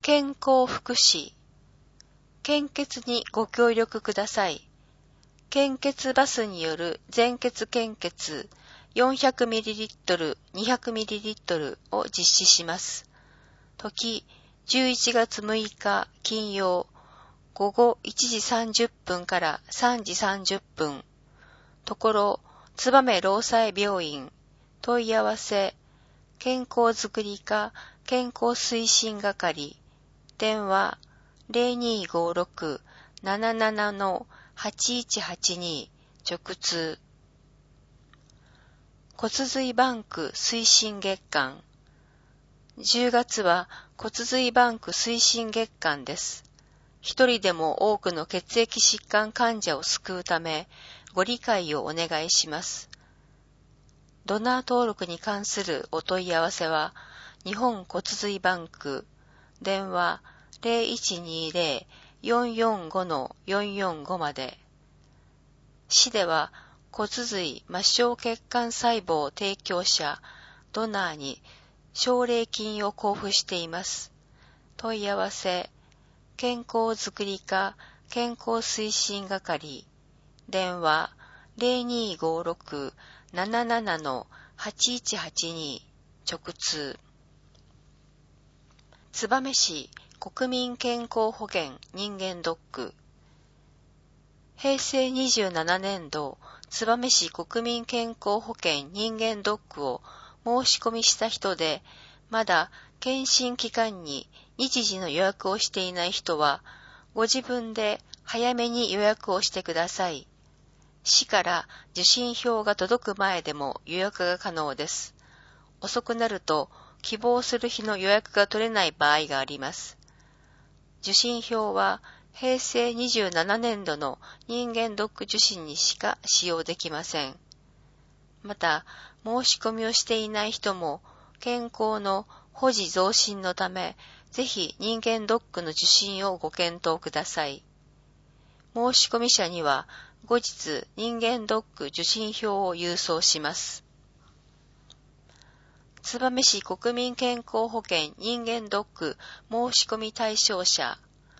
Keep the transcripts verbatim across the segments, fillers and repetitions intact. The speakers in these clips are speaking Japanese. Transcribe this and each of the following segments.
健康福祉。献血にご協力ください。献血バスによる全血献血 よんひゃくミリリットル、にひゃくミリリットル を実施します。時、じゅういちがつむいか金曜、午後いちじさんじゅっぷんからさんじさんじゅっぷん。ところ、燕労災病院。問い合わせ、健康づくり課健康推進係。電話、ゼロにーごーろく なななな はちいちはちに 直通。骨髄バンク推進月間。じゅうがつは骨髄バンク推進月間です。一人でも多くの血液疾患患者を救うため、ご理解をお願いします。ドナー登録に関するお問い合わせは、日本骨髄バンク、電話 ゼロいちにーゼロ よんよんご よんよんご まで。市では骨髄末梢血管細胞提供者、ドナーに奨励金を交付しています。問い合わせ、健康づくり課健康推進係。電話 ゼロにーごーろく なななな はちいちはちに 直通。燕市国民健康保険人間ドック。平成にじゅうななねんど燕市国民健康保険人間ドックを申し込みした人で、まだ検診期間に日時の予約をしていない人は、ご自分で早めに予約をしてください。市から受診票が届く前でも予約が可能です。遅くなると希望する日の予約が取れない場合があります。受診票は平成にじゅうななねんどの人間ドック受診にしか使用できません。また、申し込みをしていない人も健康の保持増進のため、ぜひ人間ドックの受診をご検討ください。申し込み者には後日人間ドック受診票を郵送します。燕市国民健康保険人間ドック申し込み対象者。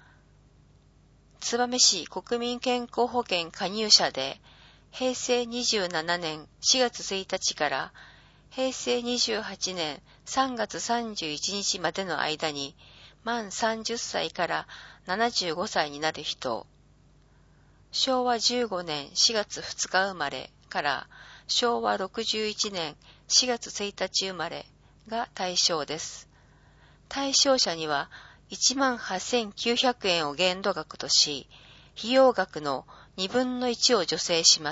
燕市国民健康保険加入者で、平成にじゅうななねんしがつついたちから平成にじゅうはちねんさんがつさんじゅういちにちまでの間に満さんじゅっさいからななじゅうごさいになる人、しょうわじゅうごねんしがつふつか生まれからしょうわろくじゅういちねんしがつついたち生まれが対象です。対象者にはいちまんはっせんきゅうひゃくえんを限度額とし、費用額のにぶんのいちを助成します。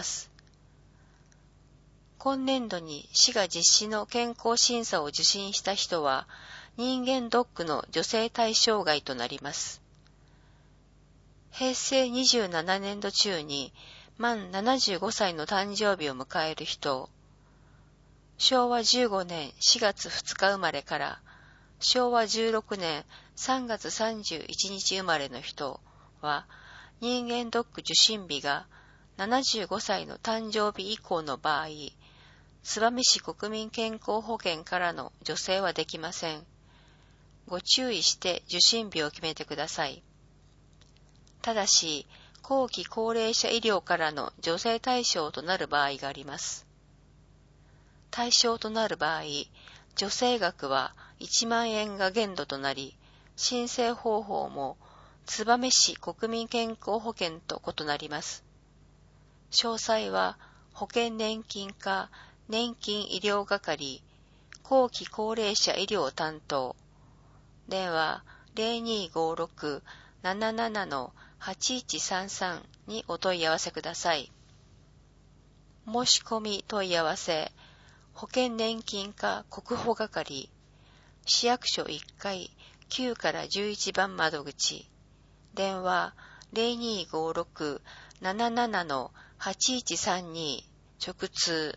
今年度に市が実施の健康審査を受診した人は、人間ドックの助成対象外となります。平成にじゅうななねんど中に満ななじゅうごさいの誕生日を迎える人、しょうわじゅうごねんしがつふつか生まれからしょうわじゅうろくねんさんがつさんじゅういちにち生まれの人は、人間ドック受診日がななじゅうごさいの誕生日以降の場合、燕市国民健康保険からの助成はできません。ご注意して受診日を決めてください。ただし、後期高齢者医療からの助成対象となる場合があります。対象となる場合、助成額はいちまんえんが限度となり、申請方法も燕市国民健康保険と異なります。詳細は保険年金課年金医療係後期高齢者医療担当電話 ゼロにーごーろく なななな はちいちさんさん にお問い合わせください。申し込み問い合わせ保険年金課国保係市役所いっかいきゅうからじゅういちばん窓口電話 ゼロにーごーろく なななな はちいちさんに 直通。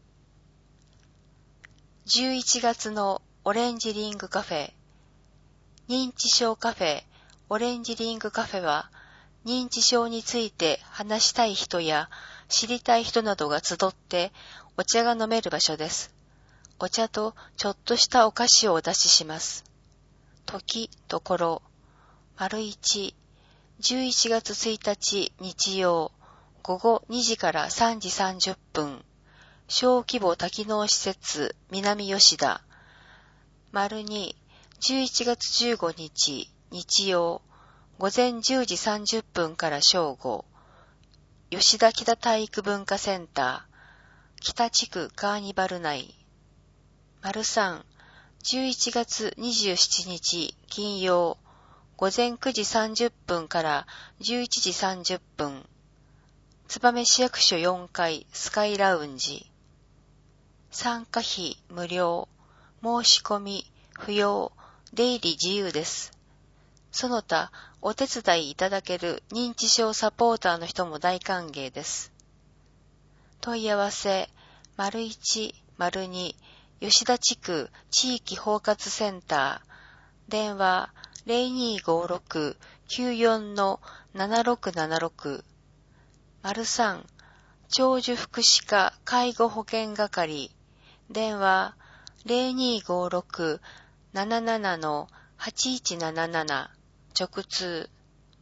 じゅういちがつのオレンジリングカフェ認知症カフェオレンジリングカフェは認知症について話したい人や知りたい人などが集ってお茶が飲める場所です。お茶とちょっとしたお菓子をお出しします。 時、ところ、丸一、じゅういちがつついたち日曜、午後にじからさんじさんじゅっぷん、小規模多機能施設南吉田、丸に、じゅういちがつじゅうごにち日曜、午前じゅうじさんじゅっぷんから正午、吉田北体育文化センター、北地区カーニバル内、丸さん、じゅういちがつにじゅうしちにち金曜、午前くじさんじゅっぷんからじゅういちじさんじゅっぷん、燕市役所よんかいスカイラウンジ、参加費無料、申し込み不要、出入り自由です。その他、お手伝いいただける認知症サポーターの人も大歓迎です。問い合わせ、丸一、丸二、吉田地区地域包括センター、電話 ゼロにーごーろく きゅうよん ななろくななろく、丸三、長寿福祉課介護保険係、電話 ゼロにーごーろく なななな はちいちなななな、直通。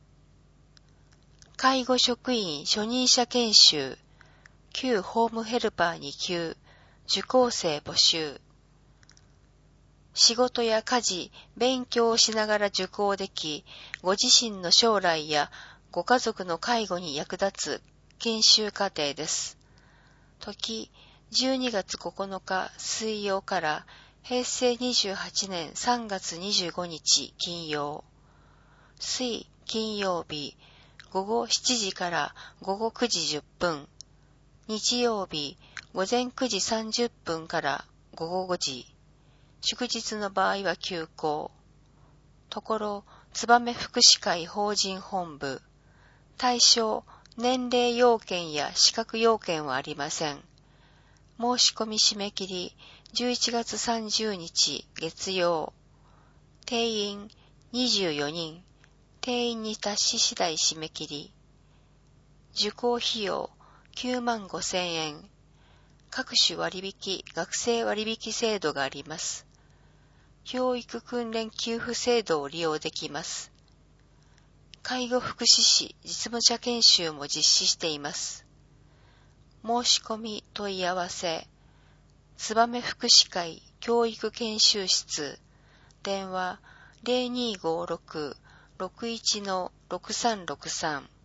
介護職員初任者研修、旧ホームヘルパーに級、受講生募集。仕事や家事、勉強をしながら受講でき、ご自身の将来やご家族の介護に役立つ研修課程です。時、じゅうにがつここのか水曜からへいせいにじゅうはちねんさんがつにじゅうごにち金曜。水、金曜日、午後しちじから午後くじじゅっぷん。日曜日、午前くじさんじゅっぷんから午後ごじ。祝日の場合は休校。ところ、燕福祉会法人本部。対象、年齢要件や資格要件はありません。申し込み締め切り、じゅういちがつさんじゅうにち月曜。定員にじゅうよにん。定員に達し次第締め切り。受講費用きゅうまんごせんえん。各種割引、学生割引制度があります。教育訓練給付制度を利用できます。介護福祉士実務者研修も実施しています。申し込み問い合わせ、燕福祉会教育研修室、電話 ゼロにーごーろく ろくいち ろくさんろくさん。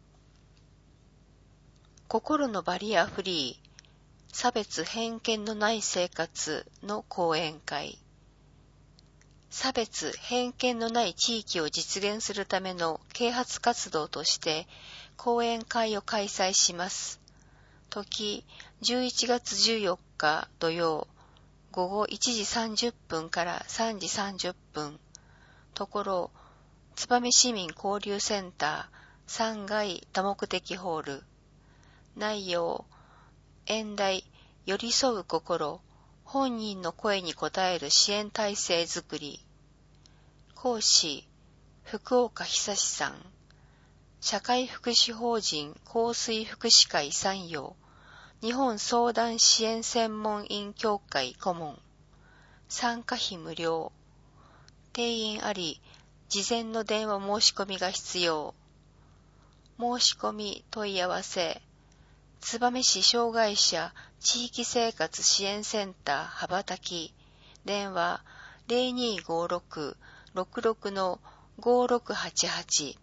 心のバリアフリー、差別偏見のない生活の講演会。差別偏見のない地域を実現するための啓発活動として講演会を開催します。時、じゅういちがつじゅうよっか土曜、午後いちじさんじゅっぷんからさんじさんじゅっぷん。ところ、燕市民交流センターさんがい多目的ホール。内容、演題、寄り添う心、本人の声に応える支援体制づくり。講師、福岡久志さん。社会福祉法人香水福祉会参与、日本相談支援専門員協会顧問。参加費無料。定員あり、事前の電話申し込みが必要。申し込み問い合わせ、燕市障害者地域生活支援センター羽ばたき、電話 ゼロにーごーろく ろくろく ごーろくはちはち。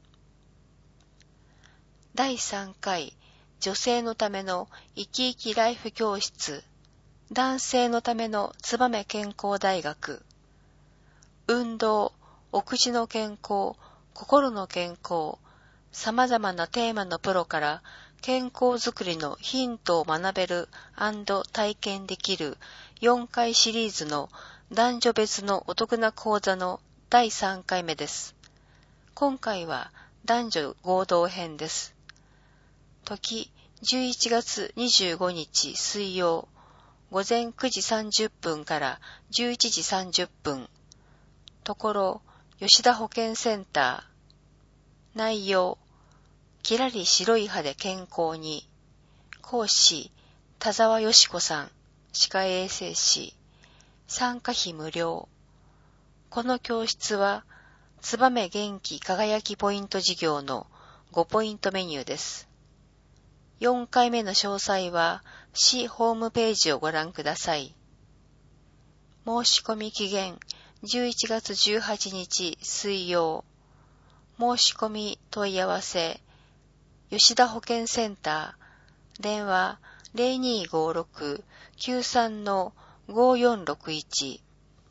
だいさんかい女性のための生き生きライフ教室、男性のための燕健康大学。運動、お口の健康、心の健康、様々なテーマのプロから健康づくりのヒントを学べる&体験できるよんかいシリーズの男女別のお得な講座のだいさんかいめです。今回は男女合同編です。時、じゅういちがつにじゅうごにち水曜、午前くじさんじゅっぷんからじゅういちじさんじゅっぷん。ところ、吉田保健センター。内容、きらり白い歯で健康に。講師、田沢よし子さん、歯科衛生士。参加費無料。この教室は、 つばめ元気輝きポイント事業のごポイントメニューです。よんかいめの詳細は市ホームページをご覧ください。申し込み期限じゅういちがつじゅうはちにち水曜。申し込み問い合わせ吉田保健センター電話 ゼロにーごーろくきゅうさんのごよんろくいち。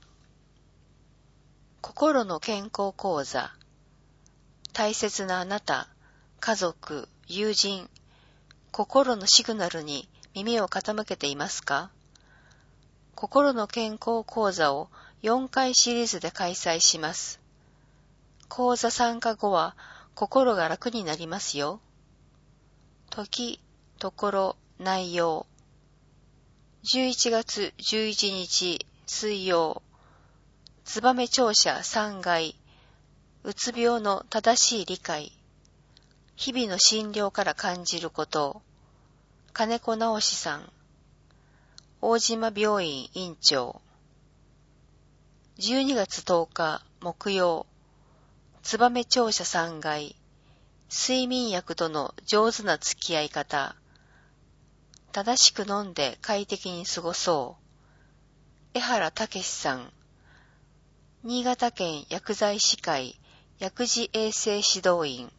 心の健康講座。大切なあなた、家族、友人、心のシグナルに耳を傾けていますか？心の健康講座をよんかいシリーズで開催します。講座参加後は心が楽になりますよ。時、ところ、内容。じゅういちがつじゅういちにち水曜。つばめ庁舎さんがい。うつ病の正しい理解。日々の診療から感じること。金子直さん。大島病院院長。じゅうにがつとおか木曜。つばめ庁舎さんがい。睡眠薬との上手な付き合い方。正しく飲んで快適に過ごそう。江原武さん。新潟県薬剤師会薬事衛生指導員。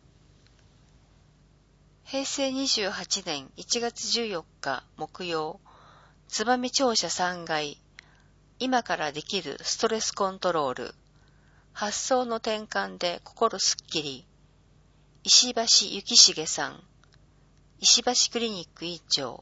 へいせいにじゅうはちねんいちがつじゅうよっか木曜。つばめ庁舎さんがい。今からできるストレスコントロール。発想の転換で心すっきり。石橋幸重さん。石橋クリニック院長。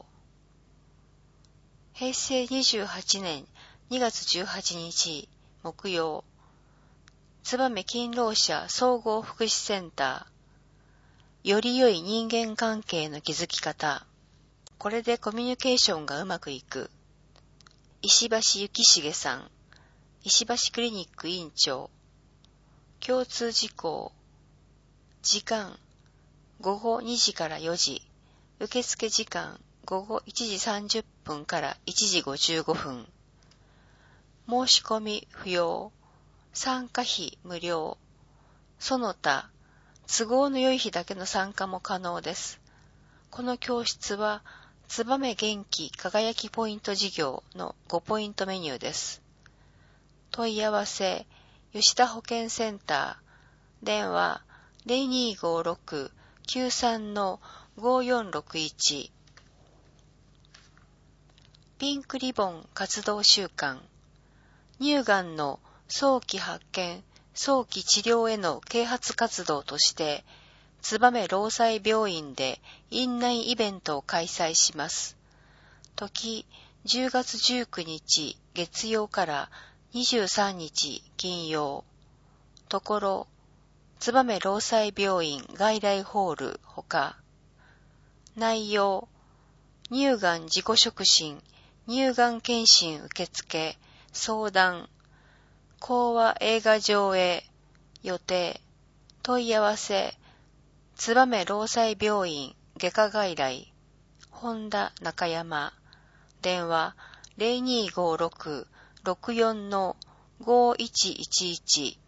へいせいにじゅうはちねんにがつじゅうはちにち木曜。つばめ勤労者総合福祉センター。より良い人間関係の築き方。これでコミュニケーションがうまくいく。石橋幸重さん。石橋クリニック院長。共通事項。時間。ごごにじからよじ。受付時間。ごごいちじさんじゅっぷんからいちじごじゅうごふん。申し込み不要。参加費無料。その他、都合の良い日だけの参加も可能です。この教室は、つばめ元気輝きポイント事業のごポイントメニューです。問い合わせ、吉田保健センター、電話 ゼロにーごーろくきゅうさんのごよんろくいち。ピンクリボン活動週間。乳がんの早期発見、早期治療への啓発活動として、つばめ労災病院で院内イベントを開催します。時、じゅうがつじゅうくにち月曜からにじゅうさんにち金曜。ところ、つばめ労災病院外来ホールほか。内容、乳がん自己触診、乳がん検診受付、相談、講話映画上映、予定、問い合わせ、つばめ労災病院外科外来、本田中山、電話 ゼロにーごーろくろくよんのごいちいちいち。